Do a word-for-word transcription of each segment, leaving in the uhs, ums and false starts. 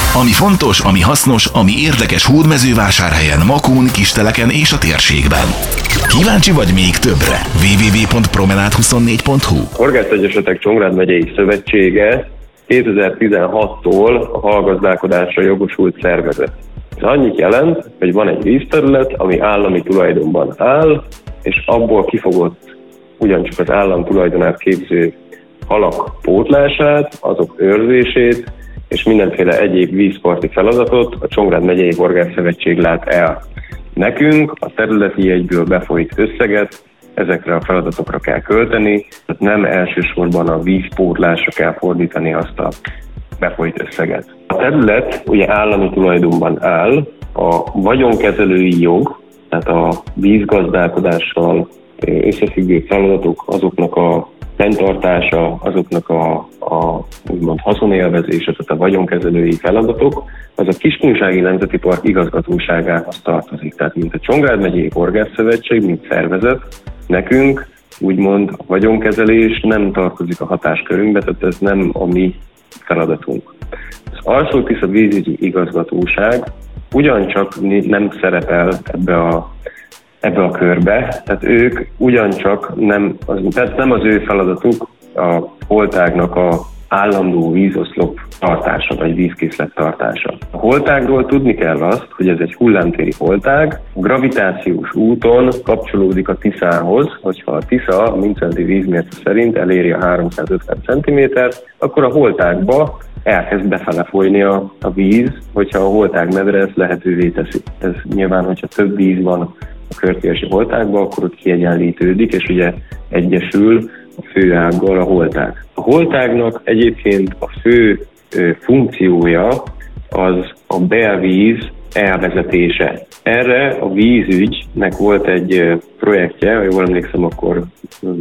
Ami fontos, ami hasznos, ami érdekes Hódmezővásárhelyen, Makón, Kisteleken és a térségben. Kíváncsi vagy még többre? double-u double-u double-u pont promenade huszonnégy pont hu Horgászegyesetek Csongrád megyei szövetsége kétezer-tizenhattól a hallgazdálkodásra jogosult szervezet. Ez annyit jelent, hogy van egy vízterület, ami állami tulajdonban áll, és abból kifogott ugyancsak az állam tulajdonát képző halak pótlását, azok őrzését, és mindenféle egyéb vízparti feladatot a Csongrád megyei Horgászszövetség lát el. Nekünk a területi jegyből befolyt összeget ezekre a feladatokra kell költeni, tehát nem elsősorban a vízpótlásra kell fordítani azt a befolyt összeget. A terület ugye állami tulajdonban áll, a vagyonkezelői jog, tehát a vízgazdálkodással összefüggő feladatok, azoknak a fenntartása, azoknak a, a úgymond haszonélvezése, tehát a vagyonkezelői feladatok, az a Kiskunsági Nemzeti Park igazgatóságához tartozik. Tehát mint a Csongrád megyei Horgászszövetség, mint szervezet, nekünk úgymond a vagyonkezelés nem tartozik a hatáskörünkbe, tehát ez nem a mi feladatunk. Az Alsó-Tisza vízügyi igazgatóság ugyancsak nem szerepel ebbe a ebbe a körbe, tehát ők ugyancsak nem az, tehát nem az ő feladatuk a holtágnak a állandó vízoszlop tartása, vagy vízkészlet tartása. A holtágról tudni kell azt, hogy ez egy hullámtéri holtág, gravitációs úton kapcsolódik a Tiszához, hogyha a Tisza a Mindszenty vízmérce szerint eléri a háromszázötven centimétert, akkor a holtágba elkezd befele folyni a, a víz, hogyha a holtágmedre ezt lehetővé teszi. Ez nyilván, hogyha több víz van a körtérső holtágban, akkor ott kiegyenlítődik, és ugye egyesül a főággal a holtág. A holtágnak egyébként a fő ö, funkciója az a belvíz elvezetése. Erre a vízügynek volt egy ö, projektje, ha jól emlékszem, akkor ö,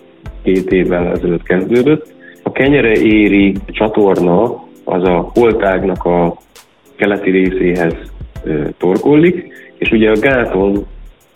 két évvel ezelőtt kezdődött. A Kenyere-éri csatorna az a holtágnak a keleti részéhez ö, torkollik, és ugye a gáton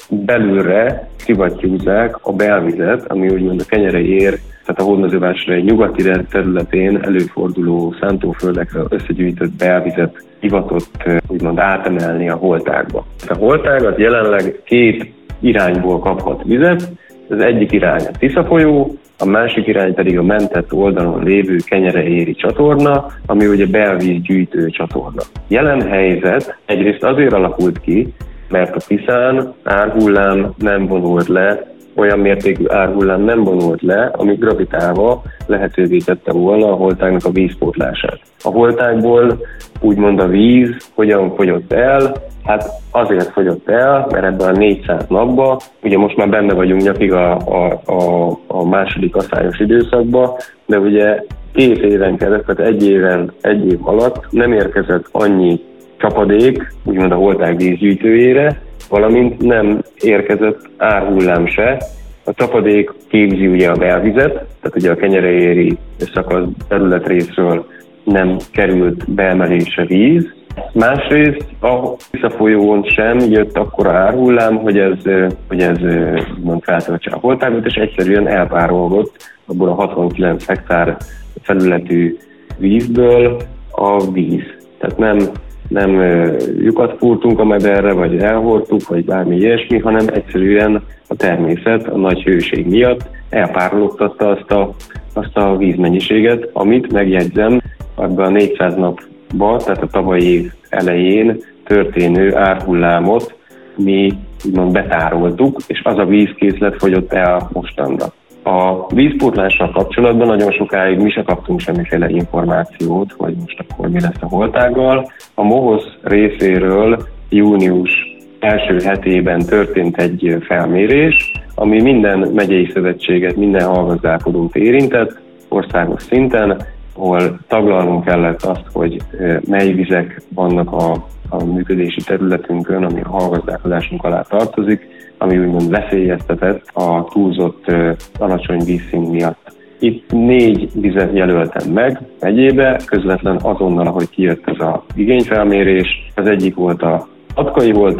belülre szivattyúzzák a belvizet, ami úgymond a Kenyere-ér, tehát a Hódmezővásárhely nyugati területén előforduló szántóföldekre összegyűjtött belvizet hivatott úgymond átemelni a holtágba. A holtág az jelenleg két irányból kaphat vizet, az egyik irány a Tisza folyó, a másik irány pedig a mentett oldalon lévő Kenyere-éri csatorna, ami ugye belvízgyűjtő csatorna. Jelen helyzet egyrészt azért alakult ki, mert a Tiszán árhullám nem vonult le, olyan mértékű árhullám nem vonult le, ami gravitálva lehetővé tette volna a holtágnak a vízpótlását. A holtágból úgymond a víz hogyan fogyott el? Hát azért fogyott el, mert ebben a négyszáz napban, ugye most már benne vagyunk nyakig a, a, a, a második aszályos időszakban, de ugye két éven keresztül, egy éven, egy év alatt nem érkezett annyi csapadék, úgymond a holtág vízgyűjtőjére, valamint nem érkezett árhullám se. A csapadék képzi ugye a belvizet, tehát ugye a Kenyere-éri szakasz területrészről nem került beemelésre víz. Másrészt a Tisza folyón sem jött akkora árhullám, hogy ez, hogy ez úgymond feltöltse a holtágot, és egyszerűen elpárolgott abból a hatvankilenc hektár felületű vízből a víz. Tehát nem nem lyukat fúrtunk a mederre, vagy elhordtuk, vagy bármi ilyesmi, hanem egyszerűen a természet a nagy hőség miatt elpárologtatta azt a, azt a vízmennyiséget, amit megjegyzem, abban a négyszáz napban, tehát a tavalyi év elején történő árhullámot mi úgymond betároltuk, és az a vízkészlet fogyott el mostanra. A vízpótlással kapcsolatban nagyon sokáig mi se kaptunk semmiféle információt, hogy most akkor mi lesz a holtággal. A MOHOSZ részéről június első hetében történt egy felmérés, ami minden megyei szövetséget, minden hallgazdálkodót érintett országos szinten, ahol taglalnunk kellett azt, hogy mely vizek vannak a, a működési területünkön, ami a hallgazdálkodásunk alá tartozik, ami úgymond veszélyeztetett a túlzott uh, alacsony vízszint miatt. Itt négy vizet jelöltem meg megyébe, közvetlen azonnal, ahogy kijött ez az igényfelmérés. Az egyik volt a Hatkai holtág,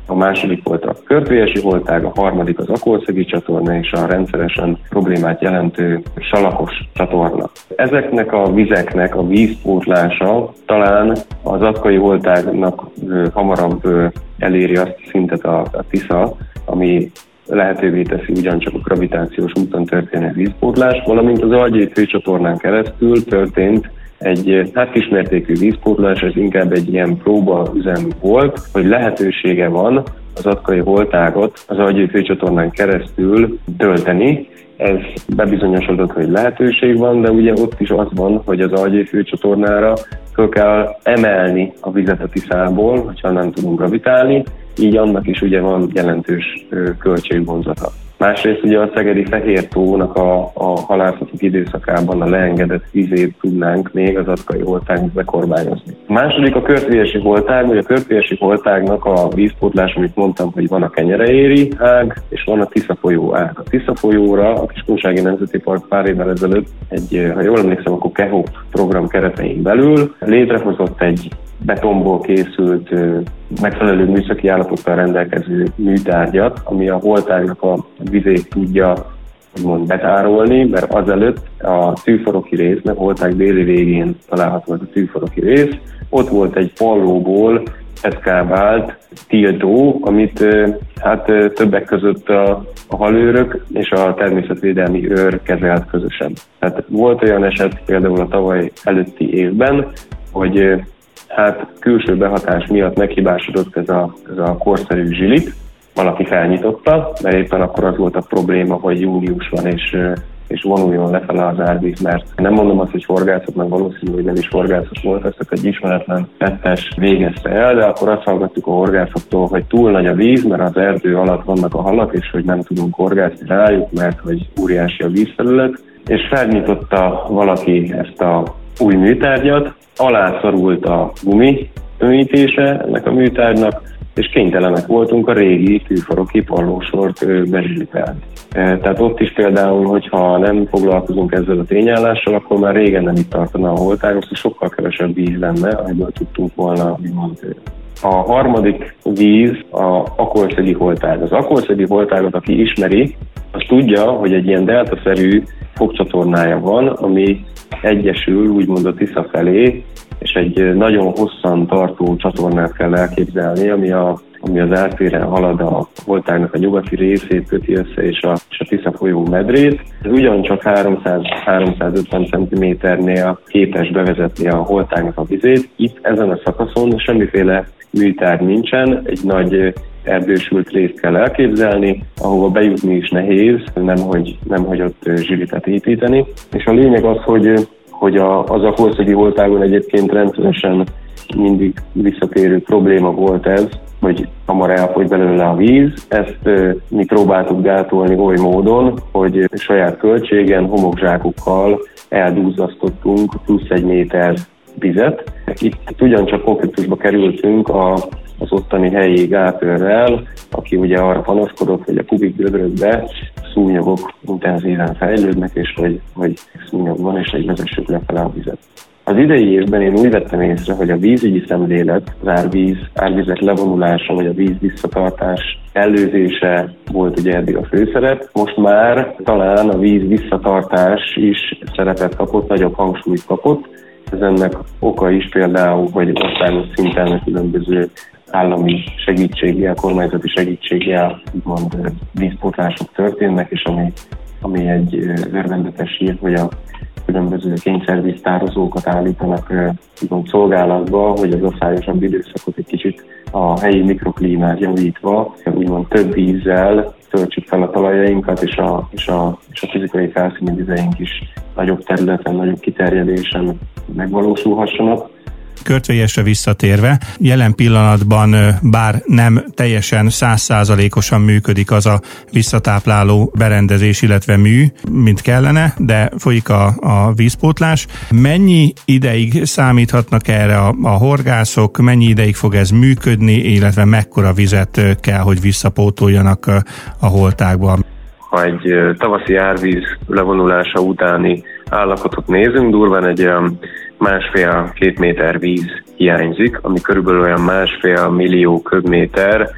a második volt a Körtvélyesi holtág, a harmadik az Akolszegi csatorna és a rendszeresen problémát jelentő Salakos csatorna. Ezeknek a vizeknek a vízpótlása talán az Atkai holtágnak hamarabb eléri azt a szintet a, a Tisza, ami lehetővé teszi ugyancsak a gravitációs úton történő vízpótlás, valamint az Algyői főcsatornán keresztül történt egy hát kismértékű vízpótlás, ez inkább egy ilyen próbaüzem volt, hogy lehetősége van az Atkai holtágot az Algyői főcsatornán keresztül tölteni. Ez bebizonyosodott, hogy lehetőség van, de ugye ott is az van, hogy az Algyői főcsatornára föl kell emelni a vizet a Tiszából, hogyha nem tudunk gravitálni, így annak is ugye van jelentős költségvonzata. Másrészt ugye a Szegedi Fehértónak a, a halászatok időszakában a leengedett vízét tudnánk még az Atkai holtágnak bekorbányozni. A második a Körtvélyesi holtág, vagy a Körtvélyesi holtágnak a vízpótlás, amit mondtam, hogy van a Kenyereéri ág, és van a Tisza folyó ág. A Tisza folyóra a Kiskunsági Nemzeti Park pár évvel ezelőtt egy, ha jól emlékszem, akkor KEHOP program keretein belül létrehozott egy betonból készült, megfelelő műszaki állapottal rendelkező műtárgyat, ami a holtágnak a vizét tudja úgymond betárolni, mert azelőtt a tűforoki rész, mert holtág déli végén található az a tűforoki rész, ott volt egy pallóból eszkábált tiltó, amit hát többek között a, a halőrök és a természetvédelmi őr kezelt közösen. Tehát volt olyan eset például a tavaly előtti évben, hogy hát külső behatás miatt meghibásodott ez a, ez a korszerű zsilit, valaki felnyitotta, mert éppen akkor az volt a probléma, hogy június van, és, és vonuljon lefele az árvíz, mert nem mondom azt, hogy horgászat, meg valószínű, hogy nem is horgászat volt, ezt egy ismeretlen tettes végezte el, de akkor azt hallgattuk a horgászoktól, hogy túl nagy a víz, mert az erdő alatt vannak a halak, és hogy nem tudunk horgászni rájuk, mert hogy óriási a vízfelület, és felnyitotta valaki ezt a új műtárgyat, alászorult a gumi ömítése ennek a műtárgynak, és kénytelenek voltunk a régi tűforoki pallósort bezsilipelni. Tehát ott is például, hogyha nem foglalkozunk ezzel a tényállással, akkor már régen nem itt tartana a holtág, és sokkal kevesebb víz lenne, amiből tudtunk volna mondani. A harmadik víz a Akolszegi holtág. Az Akolszegi holtágot, aki ismeri, az tudja, hogy egy ilyen deltaszerű fogcsatornája van, ami egyesül úgymond a Tisza felé, és egy nagyon hosszan tartó csatornát kell elképzelni, ami, a, ami az ártéren halad a holtágnak a nyugati részét köti össze, és a, és a Tisza folyó medrét. Ez ugyancsak háromszáz-háromszázötven centiméternél képes bevezetni a holtágnak a vizét. Itt ezen a szakaszon semmiféle műtárgy nincsen, egy nagy erdősült részt kell elképzelni, ahova bejutni is nehéz, nemhogy, nemhogy ott zsilitet építeni. És a lényeg az, hogy, hogy a, az Akolszegi holtágon egyébként rendszeresen mindig visszatérő probléma volt ez, hogy hamar elfogy belőle a víz. Ezt e, mi próbáltuk gátolni oly módon, hogy saját költségen, homokzsákokkal eldúzzasztottunk plusz egy méter vizet. Itt ugyancsak konfliktusba kerültünk a, az ottani helyi gátőrrel, aki ugye arra panaszkodott, hogy a kubik gödrökbe szúnyogok intenzíven fejlődnek, és hogy, hogy szúnyog van, és egy vezessük lefele a vizet. Az idei évben én úgy vettem észre, hogy a vízügyi szemlélet, az árvíz, árvizek levonulása, vagy a víz visszatartás előzése volt ugye eddig a főszerep. Most már talán a víz visszatartás is szerepet kapott, nagyobb hangsúlyt kapott. Ez ennek oka is például, hogy országos szinten a különböző állami segítséggel, kormányzati segítséggel úgymond vízpótlások történnek, és ami, ami egy örvendetes hír, hogy a különböző kényszervíztározókat állítanak úgymond szolgálatba, hogy az asszályosabb időszakot egy kicsit a helyi mikroklímát javítva, úgymond több vízzel töltsük fel a talajainkat, és a, és a, és a fizikai felszíni vizeink is nagyobb területen, nagyobb kiterjedésen megvalósulhassanak. Körtvélyesre visszatérve, jelen pillanatban bár nem teljesen száz százalékosan működik az a visszatápláló berendezés, illetve mű, mint kellene, de folyik a, a vízpótlás. Mennyi ideig számíthatnak erre a, a horgászok, mennyi ideig fog ez működni, illetve mekkora vizet kell, hogy visszapótoljanak a holtágba? Ha egy tavaszi árvíz levonulása utáni állapotot nézünk, durván egy olyan másfél-két méter víz hiányzik, ami körülbelül olyan másfél millió köbméter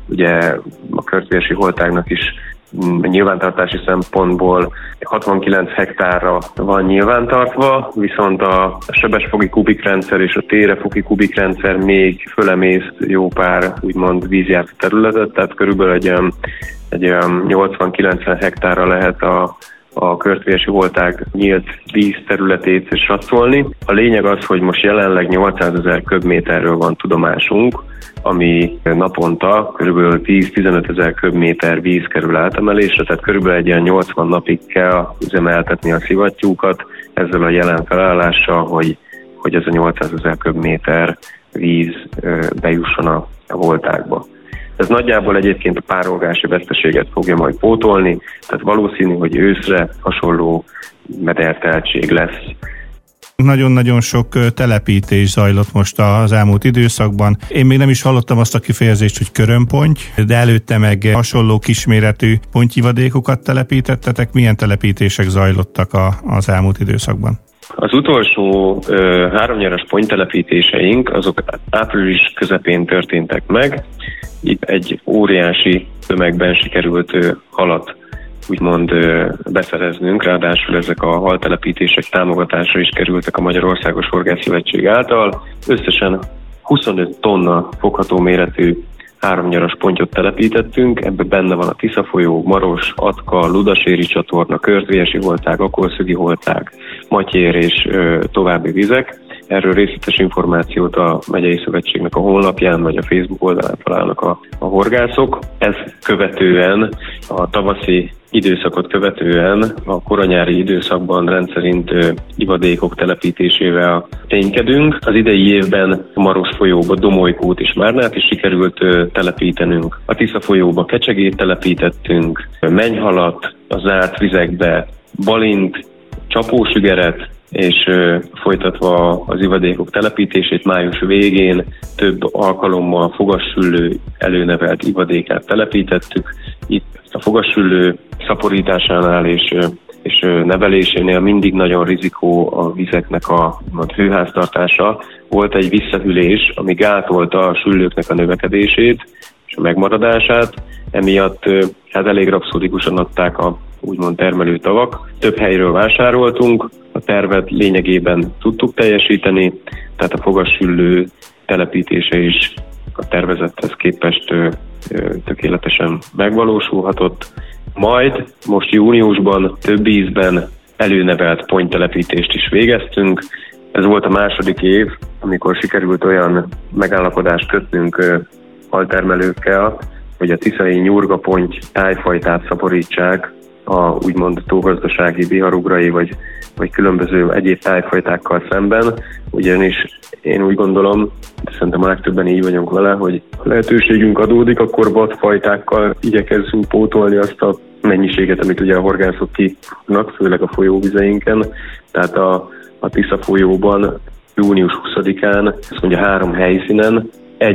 ugye a körtvési holtágnak is nyilvántartási szempontból hatvankilenc hektárra van nyilvántartva, viszont a sebesfoki kubikrendszer és a térefoki kubikrendszer még fölemészt jó pár úgymond vízjárt területet, tehát körülbelül egy, egy nyolcvan-kilencven hektárra lehet a a körtvési holtág nyílt vízterületét satszolni. A lényeg az, hogy most jelenleg nyolcszázezer köbméterről van tudomásunk, ami naponta kb. tíz-tizenöt ezer köbméter víz kerül átemelésre, tehát körülbelül egy ilyen nyolcvan napig kell üzemeltetni a szivattyúkat ezzel a jelen felállással, hogy, hogy ez a nyolcszázezer köbméter víz bejusson a, a holtágba. Ez nagyjából egyébként a párolgási veszteséget fogja majd pótolni, tehát valószínű, hogy őszre hasonló mederteltség lesz. Nagyon-nagyon sok telepítés zajlott most az elmúlt időszakban. Én még nem is hallottam azt a kifejezést, hogy körömponty, de előtte meg hasonló kisméretű pontyivadékokat telepítettetek. Milyen telepítések zajlottak a, az elmúlt időszakban? Az utolsó ö, háromnyaras pontytelepítéseink azok április közepén történtek meg. Itt egy óriási tömegben sikerült ö, halat úgymond ö, beszereznünk, ráadásul ezek a haltelepítések támogatásra is kerültek a Magyarországos Horgászszövetség által. Összesen huszonöt tonna fogható méretű háromnyaras pontyot telepítettünk, ebben benne van a Tisza folyó, Maros, Atka, Ludaséri csatorna, Körtvési holtág, Akolszögi holtág, Matyér és ö, további vizek. Erről részletes információt a Megyei Szövetségnek a honlapján vagy a Facebook oldalán találnak a, a horgászok. Ezt követően, a tavaszi időszakot követően a koranyári időszakban rendszerint ö, ivadékok telepítésével ténykedünk. Az idei évben a Maros folyóba Domolykót és Márnát is sikerült ö, telepítenünk. A Tisza folyóba kecsegét telepítettünk, mennyhalat, a zárt vizekbe balint, csapósügeret, és ö, folytatva az ivadékok telepítését május végén több alkalommal fogassüllő előnevelt ivadékát telepítettük. Itt a fogassüllő szaporításánál és, és nevelésénél mindig nagyon rizikó a vizeknek a, a hőháztartása. Volt egy visszahűlés, ami gátolta a süllőknek a növekedését és a megmaradását. Emiatt hát elég rapszódikusan adták a úgymond termelő tavak. Több helyről vásároltunk, a tervet lényegében tudtuk teljesíteni, tehát a fogassüllő telepítése is a tervezethez képest ö, ö, tökéletesen megvalósulhatott. Majd most júniusban több ízben előnevelt pontytelepítést is végeztünk. Ez volt a második év, amikor sikerült olyan megállapodást kötnünk ö, haltermelőkkel, hogy a tiszai nyurgaponty tájfajtát szaporítsák a úgymond tógazdasági biharugrai vagy, vagy különböző egyéb tájfajtákkal szemben, ugyanis én úgy gondolom, de szerintem a legtöbben így vagyunk vele, hogy ha lehetőségünk adódik, akkor vadfajtákkal igyekezzünk pótolni azt a mennyiséget, amit ugye a horgászok kifognak, főleg a folyóvizeinken. Tehát a, a Tisza folyóban június huszadikán, azt mondja három helyszínen, egy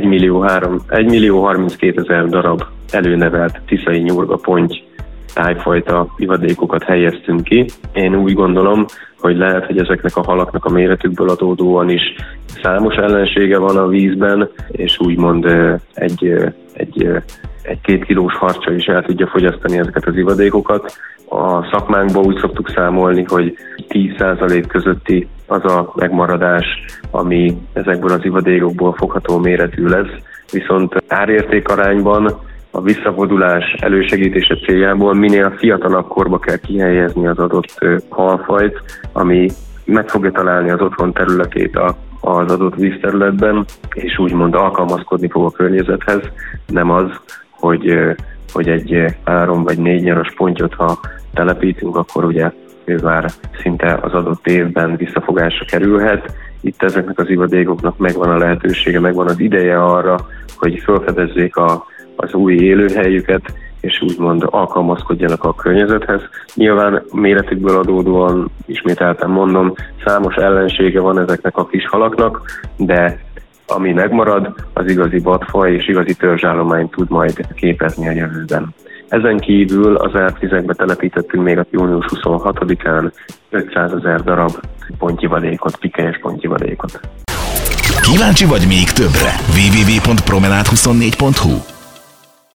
millió harminckétezer darab előnevelt tiszai nyurgaponty tájfajta ivadékokat helyeztünk ki. Én úgy gondolom, hogy lehet, hogy ezeknek a halaknak a méretükből adódóan is számos ellensége van a vízben, és úgymond egy, egy, egy két kilós harcsa is el tudja fogyasztani ezeket az ivadékokat. A szakmánkban úgy szoktuk számolni, hogy tíz százalék közötti az a megmaradás, ami ezekből az ivadékokból fogható méretű lesz, viszont árértékarányban a visszavonulás elősegítése céljából minél fiatalabb korba kell kihelyezni az adott halfajt, ami meg fogja találni az otthon területét az adott vízterületben, és úgymond alkalmazkodni fog a környezethez, nem az, hogy, hogy egy három vagy négy nyaras pontyot, ha telepítünk, akkor ugye ő már szinte az adott évben visszafogásra kerülhet. Itt ezeknek az ivadékoknak megvan a lehetősége, megvan az ideje arra, hogy felfedezzék a az új élőhelyüket, és úgymond alkalmazkodjanak a környezethez. Nyilván méretükből adódóan, ismételten mondom, számos ellensége van ezeknek a kis halaknak, de ami megmarad, az igazi vadfaj és igazi törzsállományt tud majd képezni a jövőben. Ezen kívül az árvizekbe telepítettünk még a június huszonhatodikán ötszázezer darab pontyivadékot, pikelyes pontyivadékot. Kíváncsi vagy még többre? double-u double-u double-u pont promenade huszonnégy pont hu